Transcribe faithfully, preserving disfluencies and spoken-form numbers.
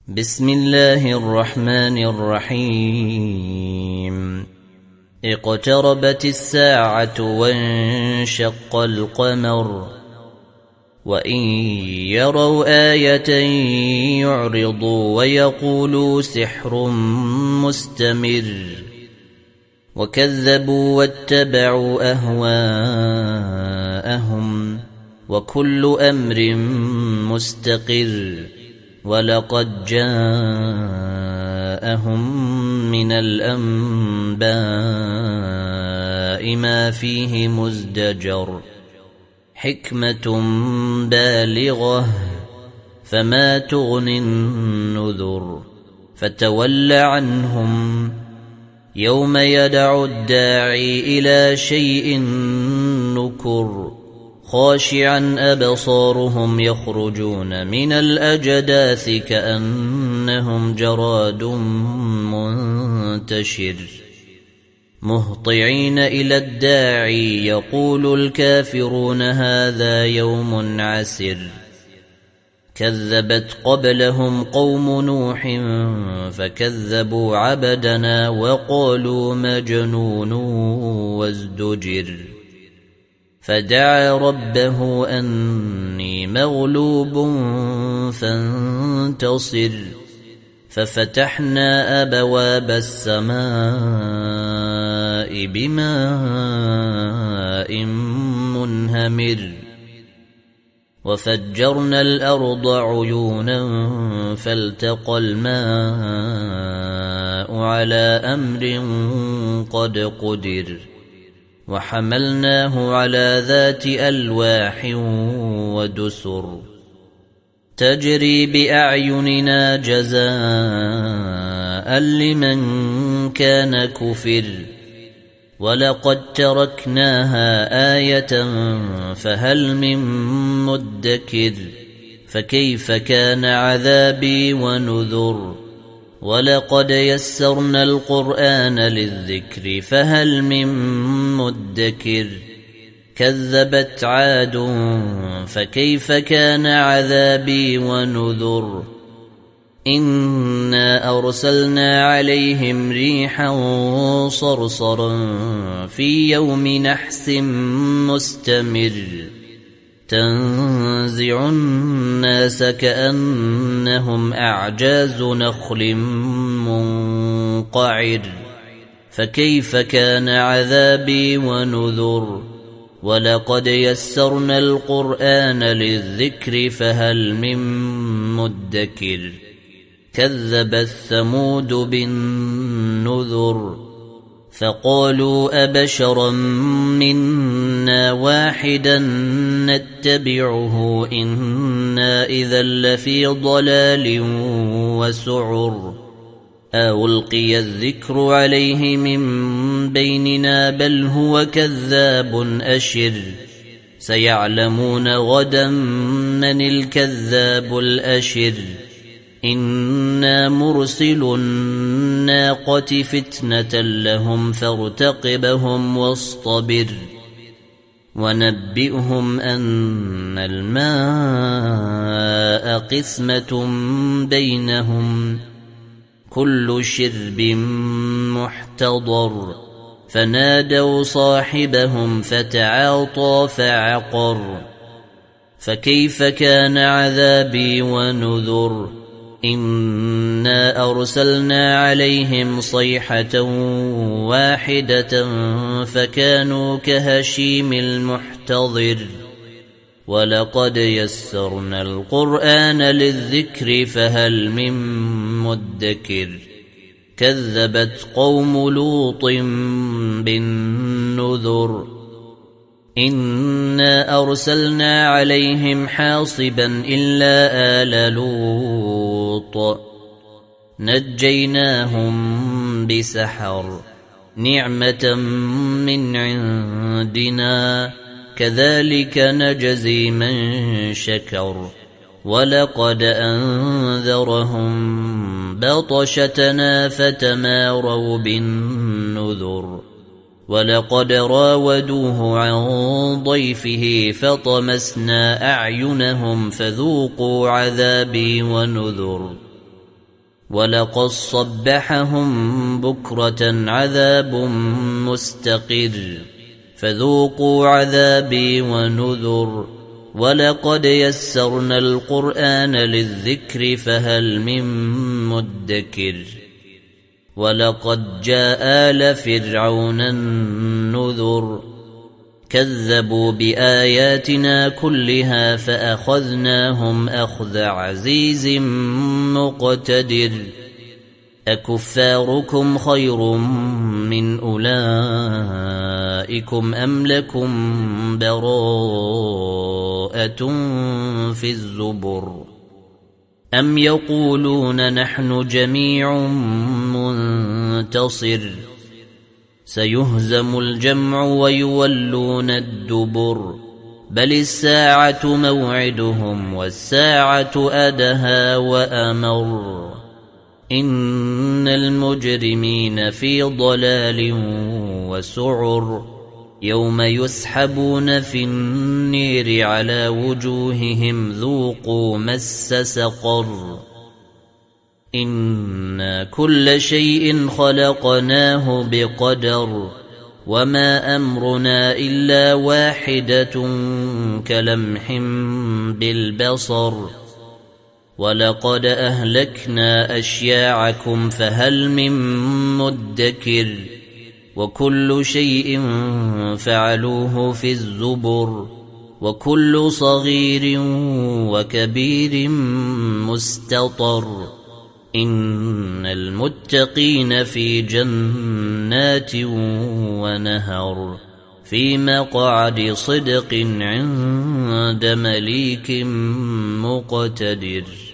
بسم الله الرحمن الرحيم اقتربت الساعة وانشق القمر وإن يروا آية يعرضوا ويقولوا سحر مستمر وكذبوا واتبعوا أهواءهم وكل أمر مستقر ولقد جاءهم من الأنباء ما فيه مزدجر حكمة بالغة فما تغني النذر فتول عنهم يوم يدعو الداعي إلى شيء نكر خاشعا أبصارهم يخرجون من الأجداث كأنهم جراد منتشر مهطعين إلى الداعي يقول الكافرون هذا يوم عسر كذبت قبلهم قوم نوح فكذبوا عبدنا وقالوا مجنون وازدجر فدعا ربه أني مغلوب فانتصر ففتحنا أبواب السماء بماء منهمر وفجرنا الأرض عيونا فالتقى الماء على أمر قد قدر وحملناه على ذات ألواح ودسر تجري بأعيننا جزاء لمن كان كفر ولقد تركناها آية فهل من مدكر فكيف كان عذابي ونذر ولقد يسرنا القرآن للذكر فهل من مدكر كذبت عاد فكيف كان عذابي ونذر إنا أرسلنا عليهم ريحا صرصرا في يوم نحس مستمر تنزع الناس كأنهم أعجاز نخل منقعر فكيف كان عذابي ونذر ولقد يسرنا القرآن للذكر فهل من مدكر كذبت ثمود بالنذر فقالوا أبشرا منا واحدا نتبعه إنا إذا لفي ضلال وسعر ألقي الذكر عليه من بيننا بل هو كذاب أشر سيعلمون غدا من الكذاب الأشر إنا مرسل الناقة فتنة لهم فارتقبهم واصطبر ونبئهم أن الماء قسمة بينهم كل شرب محتضر فنادوا صاحبهم فتعاطى فعقر فكيف كان عذابي ونذر إنا أرسلنا عليهم صيحة واحدة فكانوا كهشيم المحتضر ولقد يسرنا القرآن للذكر فهل من مدكر كذبت قوم لوط بالنذر إنا أرسلنا عليهم حاصبا إلا آل لوط نجيناهم بسحر نعمة من عندنا كذلك نجزي من شكر ولقد أنذرهم بطشتنا فتماروا بالنذر ولقد راودوه عن ضيفه فطمسنا أعينهم فذوقوا عذابي ونذر ولقد صبحهم بكرة عذاب مستقر فذوقوا عذابي ونذر ولقد يسرنا القرآن للذكر فهل من مدكر ولقد جاء آل فرعون النذر كذبوا بآياتنا كلها فأخذناهم أخذ عزيز مقتدر أكفاركم خير من أولئكم أم لكم براءة في الزبر أم يقولون نحن جميع منتصر سيهزم الجمع ويولون الدبر بل الساعة موعدهم والساعة أدهى وأمر إن المجرمين في ضلال وسعر يوم يسحبون في النير على وجوههم ذوقوا مس سقر إنا كل شيء خلقناه بقدر وما أمرنا إلا واحدة كلمح بالبصر ولقد أهلكنا أشياعكم فهل من مدكر وكل شيء فعلوه في الزبر وكل صغير وكبير مستطر إن المتقين في جنات ونهر في مقعد صدق عند مليك مقتدر.